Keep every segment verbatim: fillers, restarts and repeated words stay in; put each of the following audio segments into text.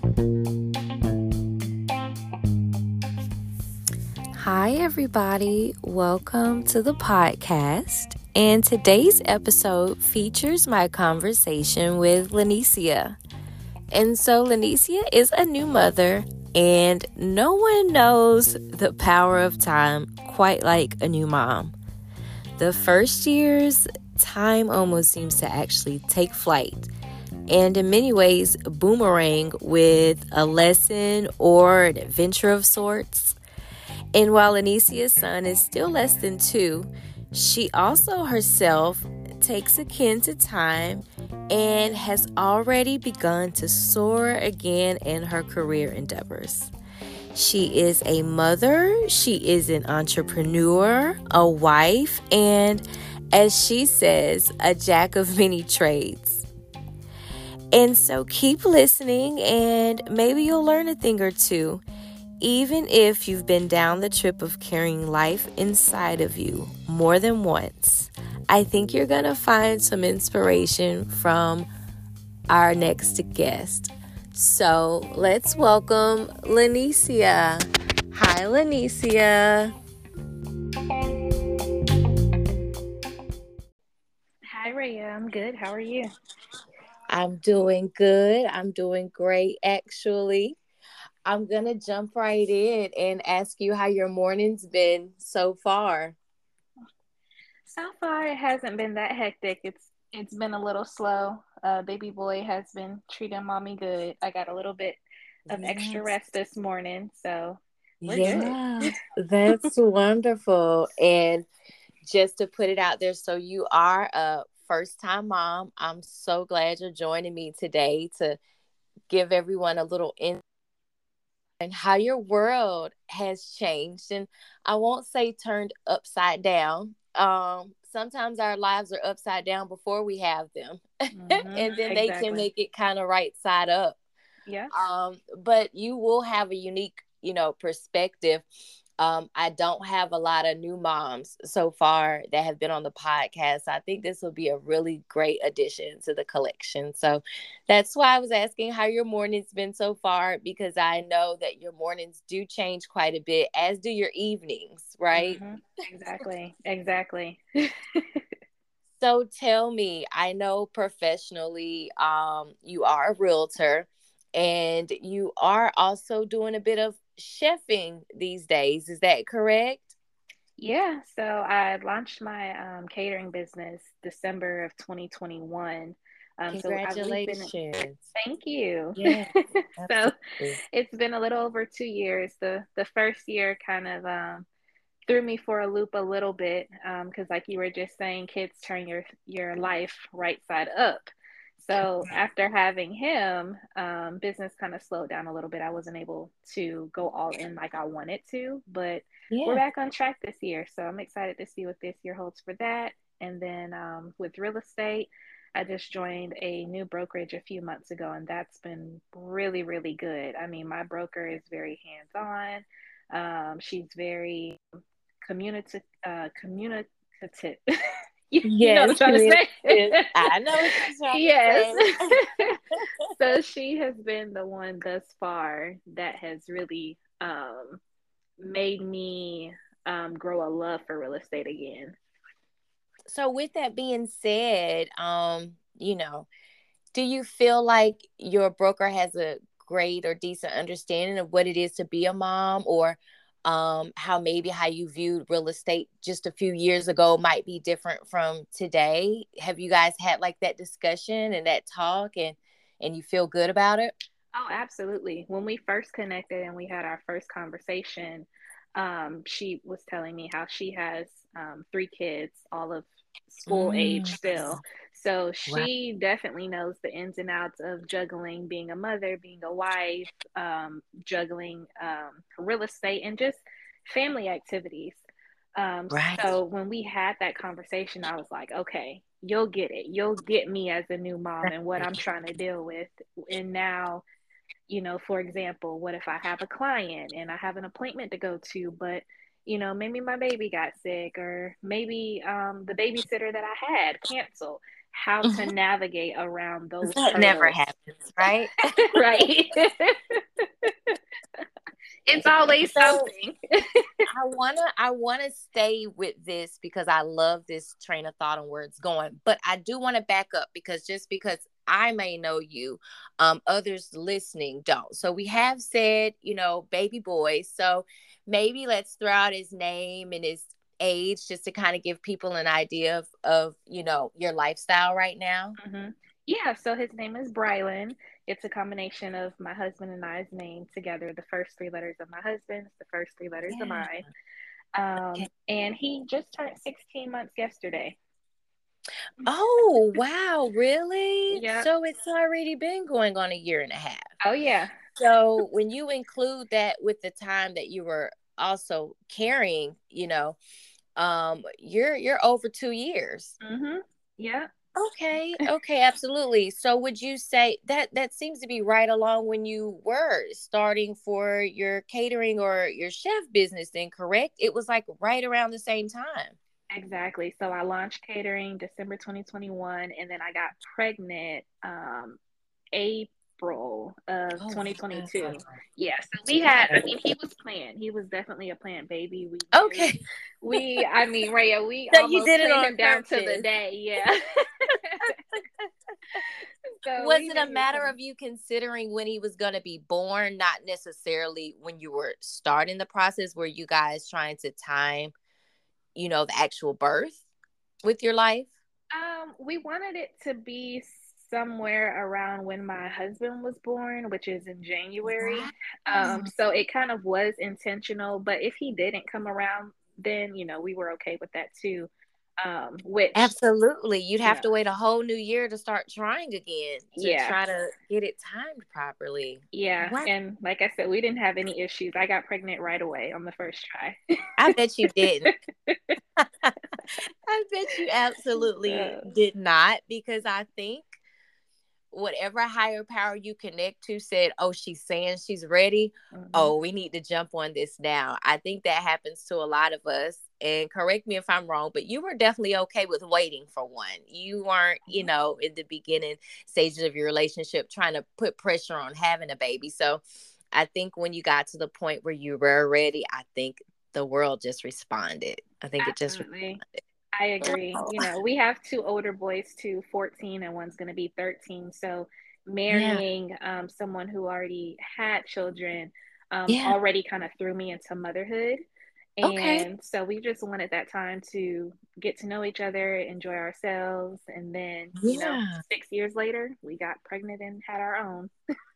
Hi, everybody. Welcome to the podcast. And today's episode features my conversation with Lanicia. And so, Lanicia is a new mother, and no one knows the power of time quite like a new mom. The first years, time almost seems to actually take flight, and in many ways, boomerang with a lesson or an adventure of sorts. And while Lanicia's son is still less than two, she also herself takes a kin to time and has already begun to soar again in her career endeavors. She is a mother, she is an entrepreneur, a wife, and as she says, a jack of many trades. And so keep listening and maybe you'll learn a thing or two. Even if you've been down the trip of carrying life inside of you more than once, I think you're going to find some inspiration from our next guest. So let's welcome Lanicia. Hi, Lanicia. Hi, Raya. I'm good. How are you? I'm doing good. I'm doing great, actually. I'm going to jump right in and ask you how your morning's been so far. So far, it hasn't been that hectic. It's it's been a little slow. Uh, baby boy has been treating mommy good. I got a little bit of extra Yes. rest this morning, so we're good. Yeah, that's wonderful. And just to put it out there, so you are a first time mom. I'm so glad you're joining me today to give everyone a little insight and how your world has changed. And I won't say turned upside down. Um, sometimes our lives are upside down before we have them, Mm-hmm. and then they can Exactly. make it kind of right side up. Yes. Um, but you will have a unique, you know, perspective. Um, I don't have a lot of new moms so far that have been on the podcast. I think this will be a really great addition to the collection. So that's why I was asking how your morning's been so far, because I know that your mornings do change quite a bit, as do your evenings, right? Mm-hmm. Exactly. Exactly. So tell me, I know professionally, um, you are a realtor and you are also doing a bit of chefing these days. Is that correct? Yeah. So I launched my um, catering business December of twenty twenty-one. Um, so I've we've been Congratulations. Thank you. Yeah, So absolutely. it's been a little over two years. The the first year kind of um, threw me for a loop a little bit because, like you were just saying, kids turn your your life right side up. So after having him, um, business kind of slowed down a little bit. I wasn't able to go all in like I wanted to, but we're Yeah. back on track this year. So I'm excited to see what this year holds for that. And then um, with real estate, I just joined a new brokerage a few months ago, and that's been really, really good. I mean, my broker is very hands on. Um, she's very communicative, uh, communicative. you, you know what I'm Yes, trying to say? communicative. I know what you're trying to Yes. say. So she has been the one thus far that has really um, made me um, grow a love for real estate again. So with that being said, um, you know, do you feel like your broker has a great or decent understanding of what it is to be a mom, or um, how maybe how you viewed real estate just a few years ago might be different from today? Have you guys had like that discussion and that talk, and and you feel good about it? Oh, absolutely. When we first connected and we had our first conversation, um, she was telling me how she has um, three kids, all of school age Mm, still. So right. she definitely knows the ins and outs of juggling being a mother, being a wife, um, juggling um, real estate, and just family activities. Um, Right. so when we had that conversation, I was like, okay, you'll get it. You'll get me as a new mom and what I'm trying to deal with. And now, you know, for example, what if I have a client and I have an appointment to go to, but you know, maybe my baby got sick, or maybe um, the babysitter that I had canceled. how to Mhm. navigate around those That never hurdles. happens, right? Right. It's always So something. I wanna I wanna stay with this because I love this train of thought and where it's going. But I do want to back up because just because I may know you, um, others listening don't. So we have said, you know, baby boy. So maybe let's throw out his name and his age just to kind of give people an idea of, of you know, your lifestyle right now. Hmm. Yeah, so his name is Brylan. It's a combination of my husband and I's name together, the first three letters of my husband's, the first three letters of Yeah. mine. Okay. Um, and he just turned sixteen months yesterday. Oh, wow, really? Yep. So it's already been going on a year and a half. Oh, yeah. So when you include that with the time that you were also carrying, you know, um, you're you're over two years. Hmm. Yep. Okay, okay, absolutely. So would you say that that seems to be right along when you were starting for your catering or your chef business then, correct? It was like right around the same time. Exactly. So I launched catering December twenty twenty-one, and then I got pregnant um, April of Oh, wow. twenty twenty-two. Yeah. So we had, I mean, he was planned. He was definitely a planned baby. We knew, Okay. we, I mean, Raya, we So you almost did it planned on him down to the purpose. day. Yeah. So Was we it knew a he was matter coming. of you considering when he was going to be born, not necessarily when you were starting the process? Were you guys trying to time, you know, the actual birth with your life? Um, we wanted it to be somewhere around when my husband was born, which is in January. Um, Wow. so it kind of was intentional, but if he didn't come around, then, you know, we were okay with that too. Um, which, Absolutely. You'd you have know, to wait a whole new year to start trying again to yeah, try to get it timed properly. yeah. Wow. And like I said, we didn't have any issues. I got pregnant right away on the first try. I bet you didn't. I bet you absolutely Uh, did not because I think whatever higher power you connect to said, oh, she's saying she's ready. mhm. Oh, we need to jump on this now. I think that happens to a lot of us. And correct me if I'm wrong, but you were definitely okay with waiting for one. You weren't, you know, in the beginning stages of your relationship trying to put pressure on having a baby. So I think when you got to the point where you were ready, I think the world just responded. I think it just Absolutely. I agree. responded. You know, we have two older boys too, fourteen and one's going to be thirteen. So Yeah. marrying um, someone who already had children um, Yeah. already kind of threw me into motherhood. Okay. And so we just wanted that time to get to know each other, enjoy ourselves. And then, you know, Yeah. six years later, we got pregnant and had our own.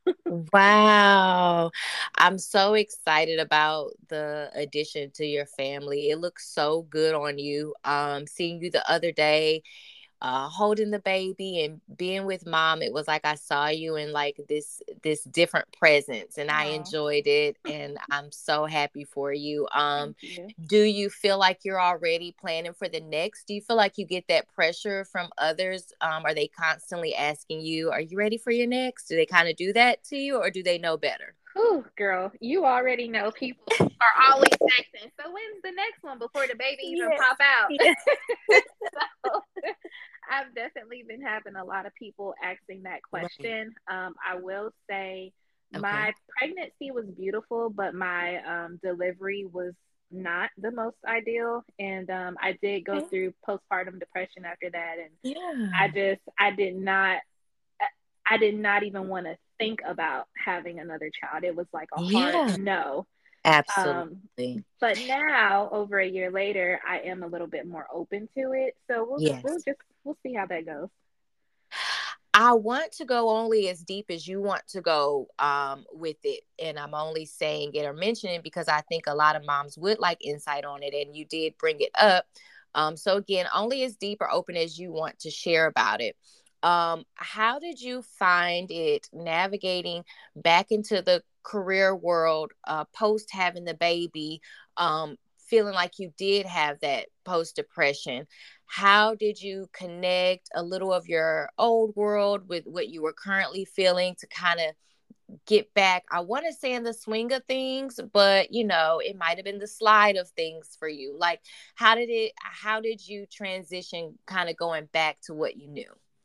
Wow. I'm so excited about the addition to your family. It looks so good on you. Um, seeing you the other day, uh, holding the baby and being with mom, it was like I saw you in like this this different presence, and I Oh, enjoyed it, and I'm so happy for you. Um, thank you. do you feel like you're already planning for the next? Do you feel like you get that pressure from others? Um, are they constantly asking you, "Are you ready for your next?" Do they kind of do that to you, or do they know better? Whew, girl, you already know people are always texting. So when's the next one before the baby even Yeah. pop out? Yeah. So I've definitely been having a lot of people asking that Right. question. Um, I will say Okay. my pregnancy was beautiful, but my um, delivery was not the most ideal. And um, I did go Okay. through postpartum depression after that. And I Yeah. just, I did not I did not even want to think about having another child. It was like a hard Yeah. no. Um, Absolutely. but now, over a year later, I am a little bit more open to it. So we'll we'll Yes. just we'll see how that goes. I want to go only as deep as you want to go um, with it. And I'm only saying it or mentioning it because I think a lot of moms would like insight on it. And you did bring it up. Um, so, again, only as deep or open as you want to share about it. Um, how did you find it navigating back into the career world uh, post having the baby, um, feeling like you did have that post depression? How did you connect a little of your old world with what you were currently feeling to kind of get back? I want to say in the swing of things, but you know, it might have been the slide of things for you. Like, how did it, how did you transition kind of going back to what you knew?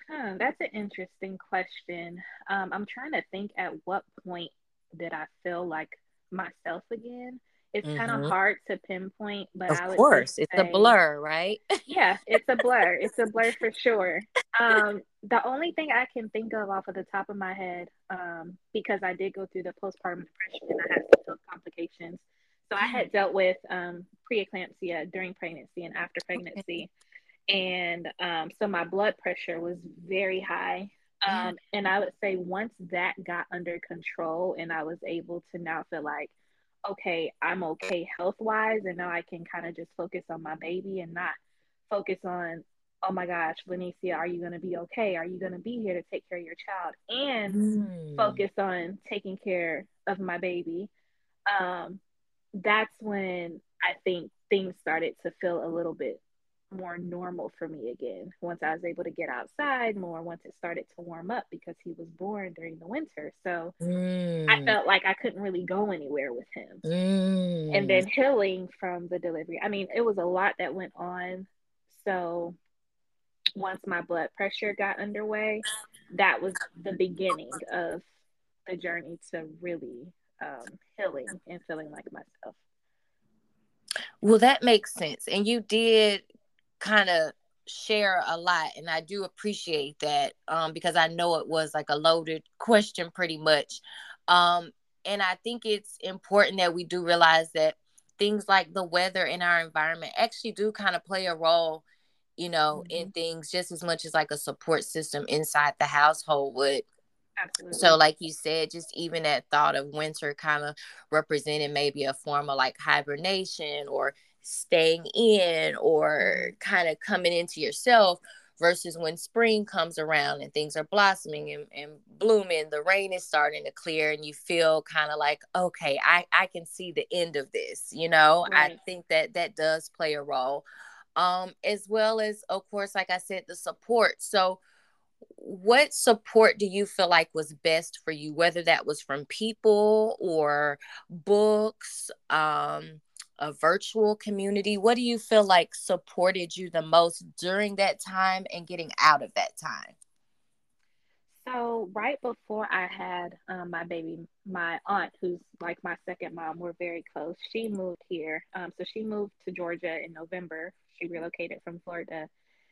Huh, that's an interesting question. Um, I'm trying to think at what point did I feel like myself again? It's kind of Mm-hmm. hard to pinpoint, but Of I would just course, it's a say, blur, right? yeah, it's a blur. It's a blur for sure. Um, the only thing I can think of off of the top of my head, um, because I did go through the postpartum depression and I had some health complications. So I had dealt with um, preeclampsia during pregnancy and after Okay. pregnancy. And um, so my blood pressure was very high. Um, and I would say once that got under control and I was able to now feel like, okay, I'm okay health wise, and now I can kind of just focus on my baby and not focus on, oh my gosh, Lenicia, are you going to be okay? Are you going to be here to take care of your child? And Mm. focus on taking care of my baby. Um, that's when I think things started to feel a little bit more normal for me again. Once I was able to get outside more, once it started to warm up because he was born during the winter. So I Mm. felt like I couldn't really go anywhere with him. And Mm. then healing from the delivery. I mean, it was a lot that went on. So once my blood pressure got underway, that was the beginning of the journey to really um, healing and feeling like myself. Well, that makes sense. And you did kind of share a lot, and I do appreciate that, um, because I know it was like a loaded question pretty much. Um, and I think it's important that we do realize that things like the weather in our environment actually do kind of play a role, you know, in Mm-hmm. things just as much as like a support system inside the household would. So, Absolutely. like you said, just even that thought of winter kind of representing maybe a form of like hibernation or staying in or Mm-hmm. kind of coming into yourself versus when spring comes around and things are blossoming and, and blooming, the rain is starting to clear and you feel kind of like, okay, I, I can see the end of this. You know, I Right. think that that does play a role. Um, as well as, of course, like I said, the support. So, what support do you feel like was best for you, whether that was from people or books, um a virtual community? What do you feel like supported you the most during that time and getting out of that time? So right before I had um, my baby, my aunt, who's like my second mom, we're very close. She moved here. Um, so she moved to Georgia in November. She relocated from Florida.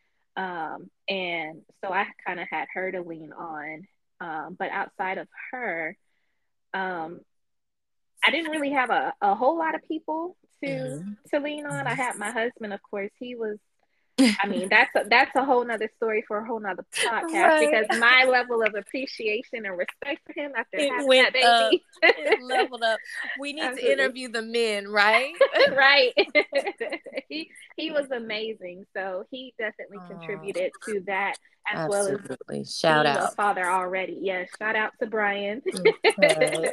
Um, and so I kind of had her to lean on. Um, but outside of her, um, I didn't really have a, a whole lot of people to Hmm. to lean on. I had my husband, of course. He was I mean, that's a, that's a whole nother story for a whole nother podcast Right. because my level of appreciation and respect for him after It having went that up. baby, It leveled up. We need to absolutely interview the men, right? right. he he was amazing, so he definitely Oh, contributed to that as well as absolutely. Shout being a out. father already. Yes, shout out to Brian. Okay.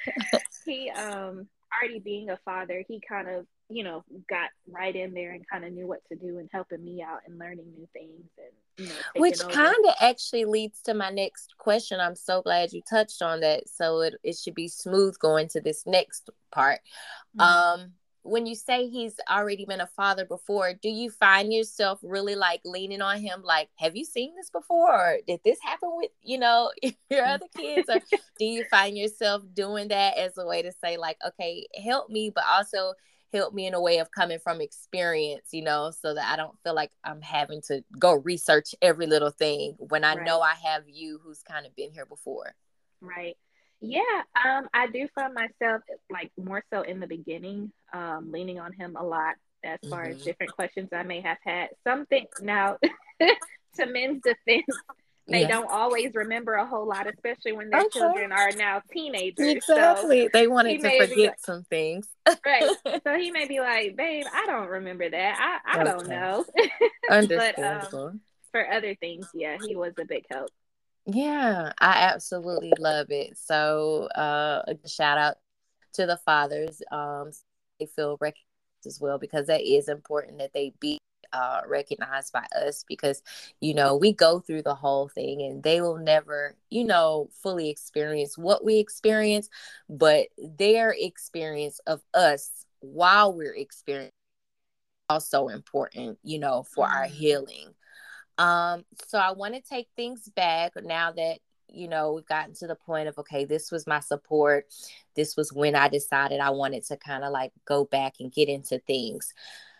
he um already being a father, he kind of, you know, got right in there and kind of knew what to do and helping me out and learning new things and, you know, taking Which over. kind of actually leads to my next question. I'm so glad you touched on that. So it, it should be smooth going to this next part. Mm-hmm. Um, when you say he's already been a father before, do you find yourself really like leaning on him? Like, have you seen this before? Or did this happen with, you know, your other kids? Or do you find yourself doing that as a way to say, like, okay, help me, but also help me in a way of coming from experience, you know, so that I don't feel like I'm having to go research every little thing when I know Right, I have you who's kind of been here before. right. Yeah, um, I do find myself like more so in the beginning, um, leaning on him a lot as far as Hmm. different questions I may have had. Something now to men's defense, they Yeah. don't always remember a whole lot, especially when their Okay. children are now teenagers. So Exactly. They he wanted to may be like, forget some things. right. So he may be like, babe, I don't remember that. I, I don't Okay. know. But um, Understandable. for other things, yeah, he was a big help. Yeah, I absolutely love it. So, uh, a shout out to the fathers. Um, they feel recognized as well because that is important that they be uh recognized by us because you know we go through the whole thing and they will never you know fully experience what we experience, but their experience of us while we're experiencing also important, you know, for our Mm, healing. Um, so I want to take things back now that, you know, we've gotten to the point of, okay, this was my support. This was when I decided I wanted to kind of like go back and get into things.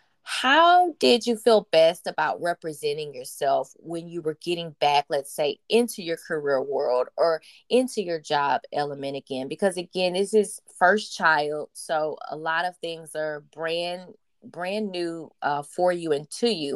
How did you feel best about representing yourself when you were getting back, let's say, into your career world or into your job element again? Because again, this is first child, so a lot of things are brand brand new uh, for you and to you.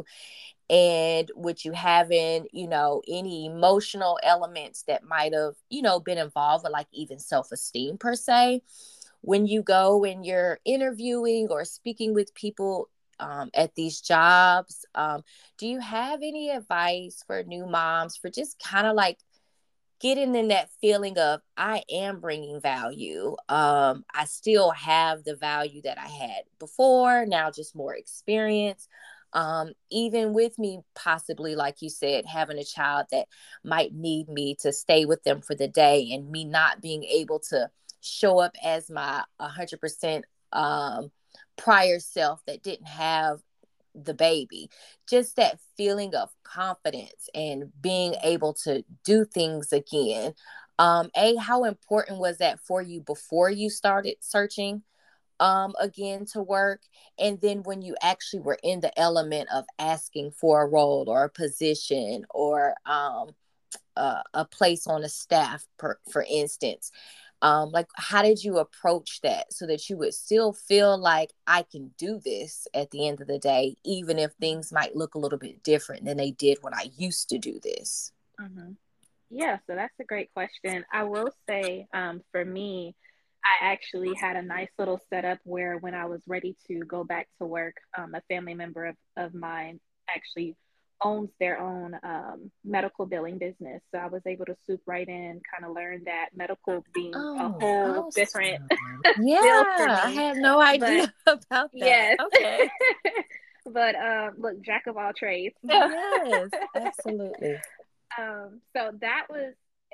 And with you having, you know, any emotional elements that might have, you know, been involved with like even self-esteem per se, when you go and you're interviewing or speaking with people um, at these jobs, um, do you have any advice for new moms for just kind of like getting in that feeling of I am bringing value? Um, I still have the value that I had before, now just more experience. Um, even with me possibly, like you said, having a child that might need me to stay with them for the day and me not being able to show up as my one hundred percent um, prior self that didn't have the baby, just that feeling of confidence and being able to do things again. Um, a, how important was that for you before you started searching um again to work, and then when you actually were in the element of asking for a role or a position or um a, a place on a staff, per, for instance, um like how did you approach that so that you would still feel like I can do this at the end of the day, even if things might look a little bit different than they did when I used to do this? Mm-hmm. Yeah, so that's a great question. I will say, um, for me, I actually had a nice little setup where when I was ready to go back to work, um, a family member of, of mine actually owns their own um, medical billing business. So I was able to swoop right in, kind of learn that medical being a Oh, whole different awesome. Yeah, field for I me. had no But idea about that. yes, Okay. but um, look, jack of all trades. So Yes, absolutely. Um, so that was,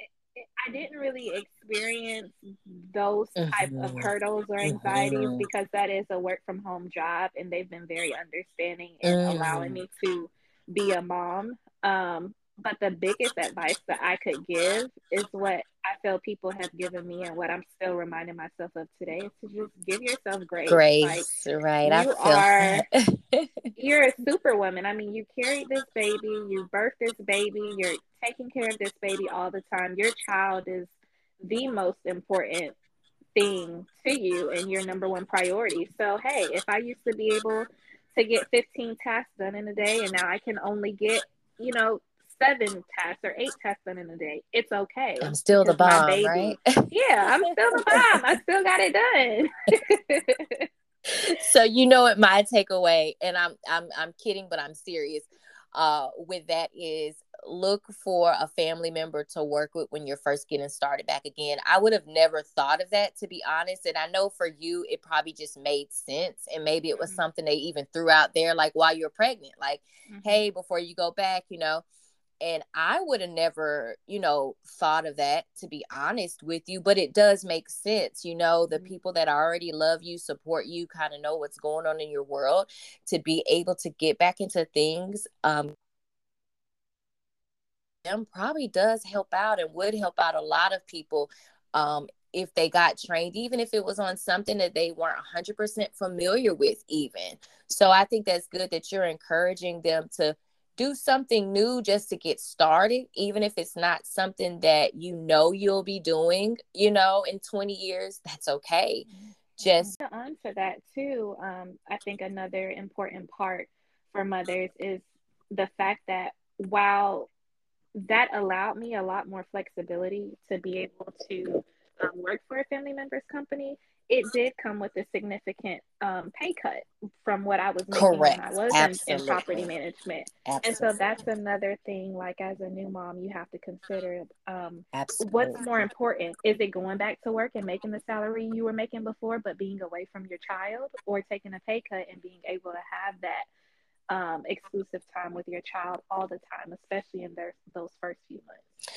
I didn't really experience those type of Mm-hmm. hurdles or anxieties Mm-hmm. because that is a work from home job and they've been very understanding in allowing Mm. me to be a mom. Um, but the biggest advice that I could give is what I feel people have given me and what I'm still reminding myself of today is to just give yourself grace. Like Grace, right? I you feel are that. you're a superwoman. I mean, you carried this baby, you birthed this baby, you're taking care of this baby all the time. Your child is the most important thing to you and your number one priority. So, hey, if I used to be able to get fifteen tasks done in a day and now I can only get, you know, seven tasks or eight tasks done in a day, it's okay I'm still the because my bomb, right? baby, yeah, I'm still the mom. I still got it done. So you know what my takeaway, and I'm I'm I'm kidding, but I'm serious. Uh, with that is look for a family member to work with when you're first getting started back again. I would have never thought of that, to be honest, and I know for you it probably just made sense, and maybe it was Mhm, something they even threw out there like while you're pregnant, like, mhm, hey, before you go back, you know. And I would have never, you know, thought of that, to be honest with you, but it does make sense. You know, the mhm, people that already love you, support you, kind of know what's going on in your world, to be able to get back into things, um, them probably does help out and would help out a lot of people. Um, if they got trained, even if it was on something that they weren't one hundred percent familiar with, even. So I think that's good that you're encouraging them to do something new just to get started, even if it's not something that you know you'll be doing, you know, in twenty years, that's okay. mhm. Just, On to that too, um, I think another important part for mothers is the fact that while that allowed me a lot more flexibility to be able to um, work for a family member's company, it did come with a significant um, pay cut from what I was making when I correct. was in, in property Absolutely. management. And so that's Absolutely. another thing, like as a new mom, you have to consider um, what's more Absolutely. important. Is it going back to work and making the salary you were making before, but being away from your child, or taking a pay cut and being able to have that um, exclusive time with your child all the time, especially in their, those first few months.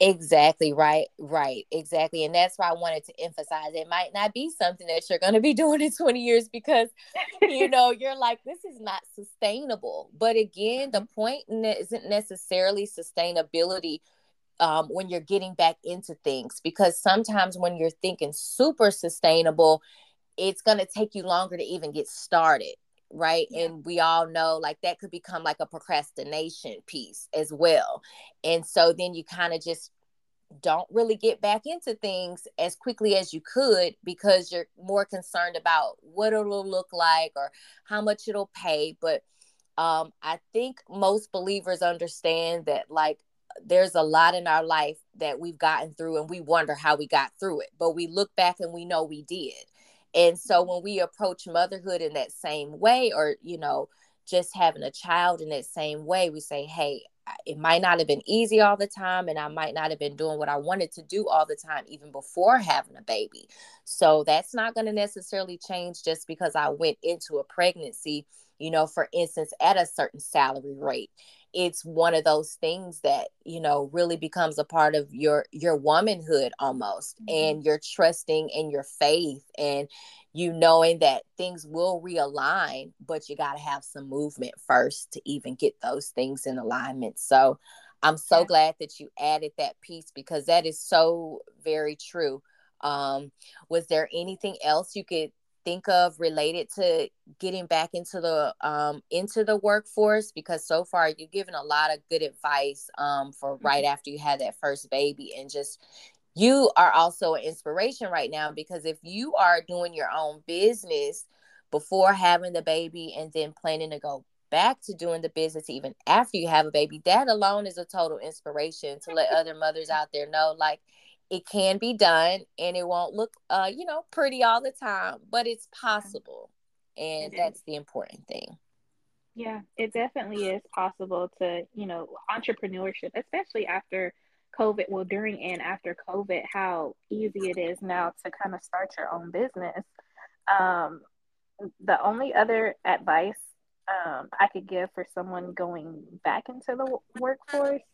Exactly, right, right, exactly. And that's why I wanted to emphasize it might not be something that you're going to be doing in twenty years because, you know, you're like, this is not sustainable. But again, the Mhm. point ne- isn't necessarily sustainability um, when you're getting back into things, because sometimes when you're thinking super sustainable, it's going to take you longer to even get started. Right. Yeah. And we all know like that could become like a procrastination piece as well. And so then you kind of just don't really get back into things as quickly as you could because you're more concerned about what it'll look like or how much it'll pay. But um, I think most believers understand that, like, there's a lot in our life that we've gotten through and we wonder how we got through it, but we look back and we know we did. And so when we approach motherhood in that same way, or, you know, just having a child in that same way, we say, hey, it might not have been easy all the time, and I might not have been doing what I wanted to do all the time, even before having a baby. So that's not going to necessarily change just because I went into a pregnancy, you know, for instance, at a certain salary rate. It's one of those things that, you know, really becomes a part of your your womanhood almost, Mhm. and your trusting and your faith, and you knowing that things will realign, but you got to have some movement first to even get those things in alignment. So I'm so Yeah. glad that you added that piece because that is so very true. Um, was there anything else you could think of related to getting back into the um into the workforce? Because so far you've given a lot of good advice um for right Mhm. after you had that first baby, and just you are also an inspiration right now, because if you are doing your own business before having the baby and then planning to go back to doing the business even after you have a baby, that alone is a total inspiration to let other mothers out there know, like, it can be done, and it won't look uh you know pretty all the time, but it's Yeah, possible. And it is. that's the important thing. Yeah, it definitely is possible to, you know, entrepreneurship, especially after COVID, well, during and after COVID, how easy it is now to kind of start your own business. Um, the only other advice um, I could give for someone going back into the w- workforce,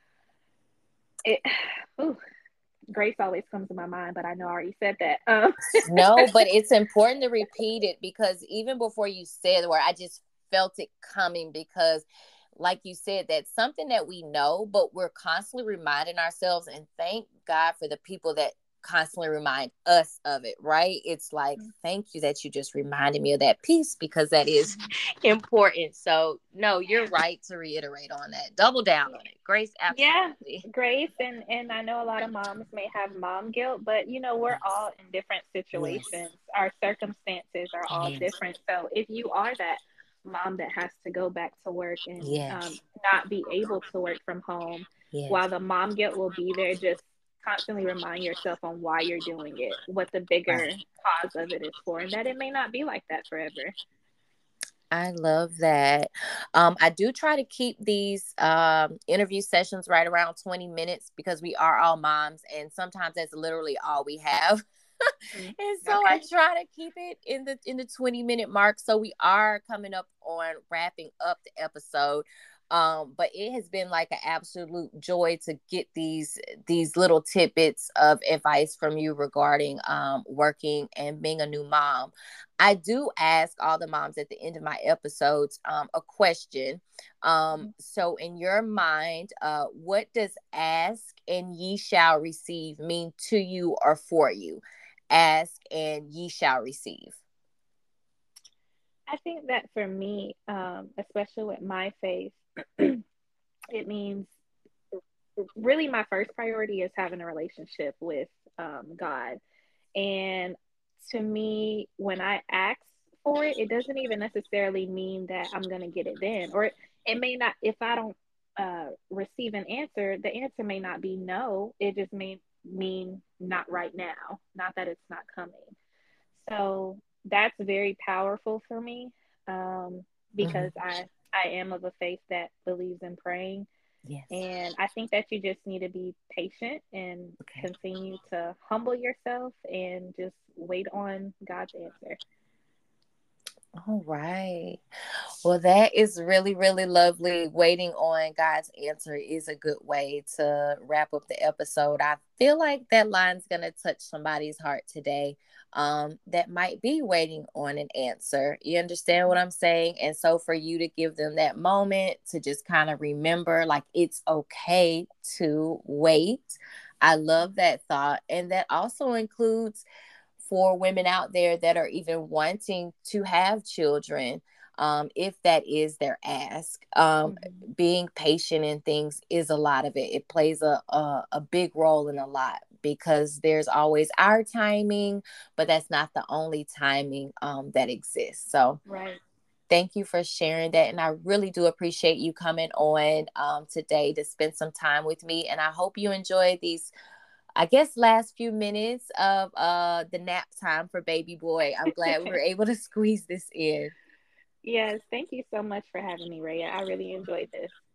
it, ooh, Grace always comes to my mind, but I know I already said that. Um, No, but it's important to repeat it, because even before you said the word, I just felt it coming, because like you said, that's something that we know, but we're constantly reminding ourselves, and thank God for the people that constantly remind us of it, right? It's like, thank you that you just reminded me of that piece, because that is Mhm. important. So no, you're right to reiterate on that. Double down Yeah. on it. Grace, Yeah, absolutely. Grace, and and I know a lot of moms may have mom guilt, but you know, we're Yes. all in different Yes. situations. Our circumstances are all Yes. different. So if you are that mom that has to go back to work and um, Yes. not be able to work from home, Yes. while the mom guilt will be there, just constantly remind yourself on why you're doing it, what the bigger Right. cause of it is for, and that it may not be like that forever. I love that. Um, I do try to keep these um, interview sessions right around twenty minutes, because we are all moms, and sometimes that's literally all we have. Mhm. And so I Okay. try to keep it in the in the twenty minute mark. So we are coming up on wrapping up the episode. Um, but it has been like an absolute joy to get these these little tidbits of advice from you regarding um, working and being a new mom. I do ask all the moms at the end of my episodes um, a question. Um, Mhm. so, in your mind, uh, what does ask and ye shall receive mean to you or for you? Ask and ye shall receive. I think that for me, um, especially with my faith, it means really my first priority is having a relationship with um, God. And to me, when I ask for it, it doesn't even necessarily mean that I'm going to get it then. Or it, it may not, if I don't uh, receive an answer, the answer may not be no. It just may mean not right now, not that it's not coming. So that's very powerful for me um, because Mhm. I, I am of a faith that believes in praying, Yes. and I think that you just need to be patient and Okay. continue to humble yourself and just wait on God's answer. All right. Well, that is really, really lovely. Waiting on God's answer is a good way to wrap up the episode. I feel like that line's going to touch somebody's heart today, um, that might be waiting on an answer. You understand what I'm saying? And so for you to give them that moment to just kind of remember, like, it's okay to wait. I love that thought. And that also includes for women out there that are even wanting to have children, um, if that is their ask. Um, Mm-hmm. being patient in things is a lot of it. It plays a, a, a big role in a lot because there's always our timing, but that's not the only timing um, that exists. So Right. thank you for sharing that. And I really do appreciate you coming on um, today to spend some time with me. And I hope you enjoyed these, I guess, last few minutes of uh the nap time for baby boy. I'm glad we were able to squeeze this in. Yes, thank you so much for having me, Raya. I really enjoyed this.